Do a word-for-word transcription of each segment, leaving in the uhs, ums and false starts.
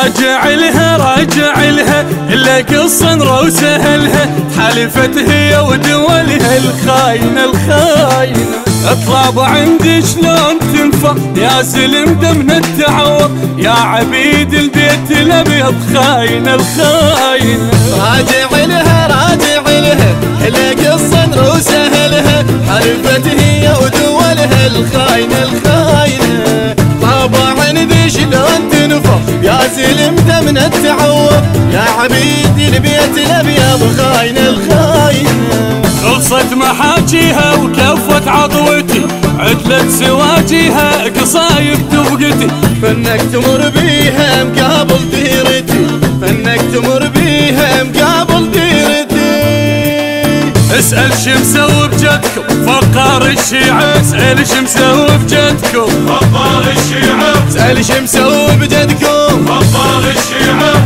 راجع لها راجع لها إلا قصة وسهلها، حلفت هي ودولها الخاينة الخاينة. اطلب عندي شلون تنفع يا سلم دمن التعور، يا عبيد البيت الابيض خاينة الخاينة. راجع لها راجع لها إلا قصة وسهلها، حلفت هي ودولها الخاينة الخاينة. طابع عندي شلون تنفع يا سلم دمن التعور، يا عبيد البيت الابيض خاينة الخاينة. خلصت محاجيها وكفت عضوتي، عدلت سواجيها قصايب تفقتي، فنك تمر بيها مقابل ديرتي، فنك تمر بيها مقابل ديرتي. اسأل شمسوي بجدكم فقار الشيعة، اسأل شمسوي بجدكم فقار الشيعة، اسأل شمسوي بجدكم فقار الشيعة.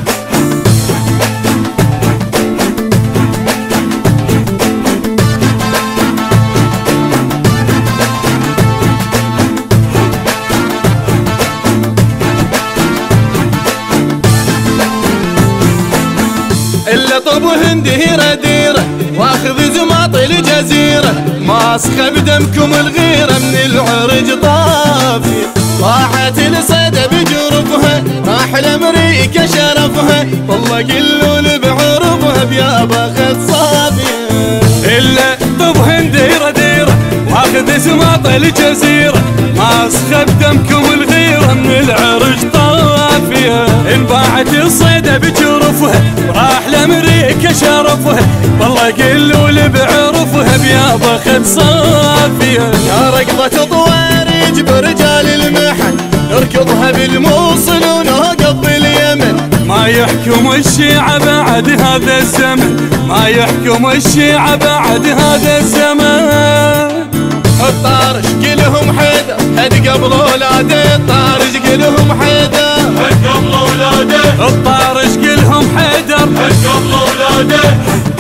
إلا طبهن ديرة ديرة واخذ زماط الجزيرة، ماسخة بدمكم الغيرة من العرج طافية. راحت الصيدة بجرفها راح لأمريكا شرفها، والله قلول بعرفها بيابا خد صافية. إلا طبهن ديرة ديرة واخذ زماط الجزيرة، ماسخة بدمكم الغيرة من العرج طافية. انباعت الصيدة بجرفها راح لأمريكا شرفها، والله قلول بعرفها بيابا خد صافية. يا ركضة طوارج برجال المحن، نركضها بالموصل ونوقف باليمن. ما يحكم الشيعة بعد هذا الزمن، ما يحكم الشيعة بعد هذا الزمن. الطارش قلهم حيدر هد قبل ولاده، الطارش قلهم حيدر هد قبل ولاده، الطارش قلهم حيدر هد قبل ولاده.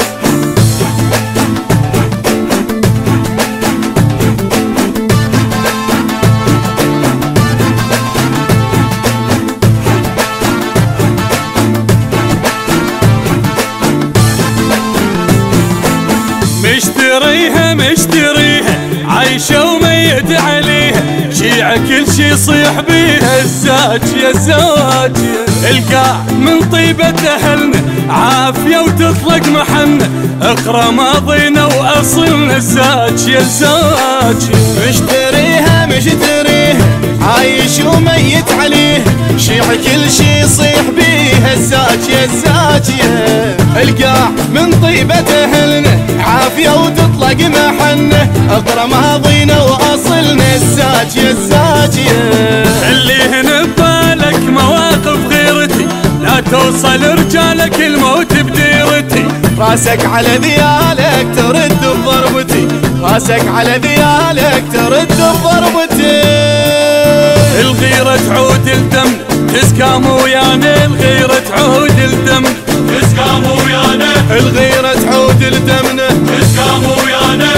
مشتريها مشتريها عايشة وميت عليها، شيعة كل شي يصيح بيها الزاج يا الزاج. القاع من طيبة أهلنا عافية وتطلق محنة، اقرا ماضينا وأصلنا الزاج يا الزاج. مشتريها مشتريها عايش وميت عليها، شيعة كل شي يصيح بيها الزاج يا الزاج. القاع من طيبة أهلنا عافية وتطلق محنة، اقرا ماضينا واصلنا الزاج يا الزاج. اللي هنا ببالك مواقف غيرتي، لا توصل رجالك الموت بديرتي. راسك على ذيالك ترد بضربتي، راسك على ذيالك ترد بضربتي. الغيرة تعود الدم تسكام ويانا، الغيرة تعود الدم تسكام ويانا، الغيرة تعود لدمنا تسكام ويانا.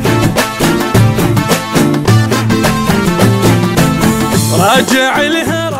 راجع لها